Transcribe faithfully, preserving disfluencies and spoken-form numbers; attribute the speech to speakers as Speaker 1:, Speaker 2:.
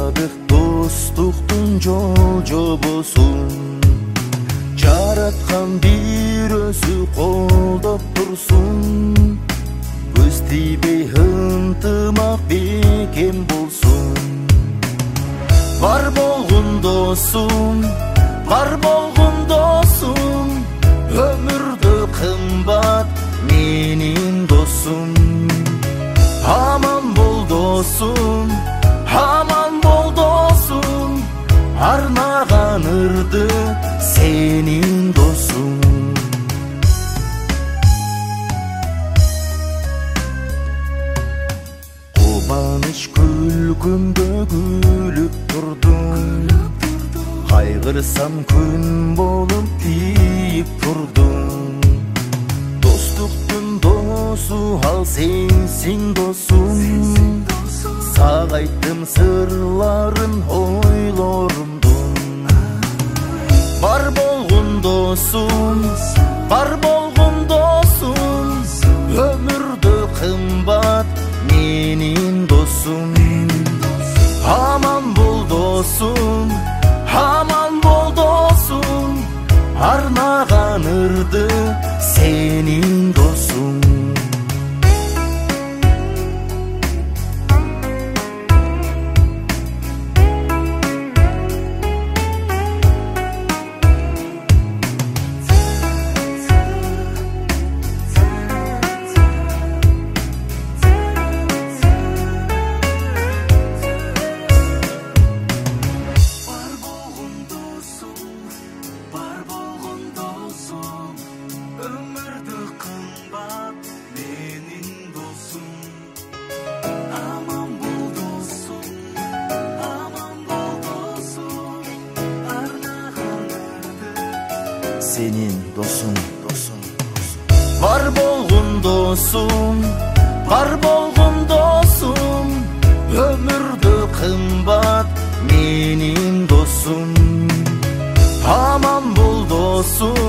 Speaker 1: Жашадык достуктун жол жобосун, жараткан бир өзү колдоп турсун. Көз тийбей ынтымак бекем болсун. Бар болгон досум, бар болгон досум, өмүрдө кымбат менин досум. Аман бол досум, аман бол досум, арнаган ырды сенин досум. Кубаныч күлкүмдө күлүп турдум, кайгырсам күн болуп тийип турдум. Достуктун досу ал сенсиң досум, сага айттым сырларын ойлорумдун. Бар болгон досум, бар болгон досум, өмүрдө кымбат менин досум. Аман бол досум, аман бол досум, арнаган ырды сенин досум. Senin dosum, dosum, dosum. Var болгон досум, бар болгон досум, өмүрдө кымбат менин досум. Аман бол досум,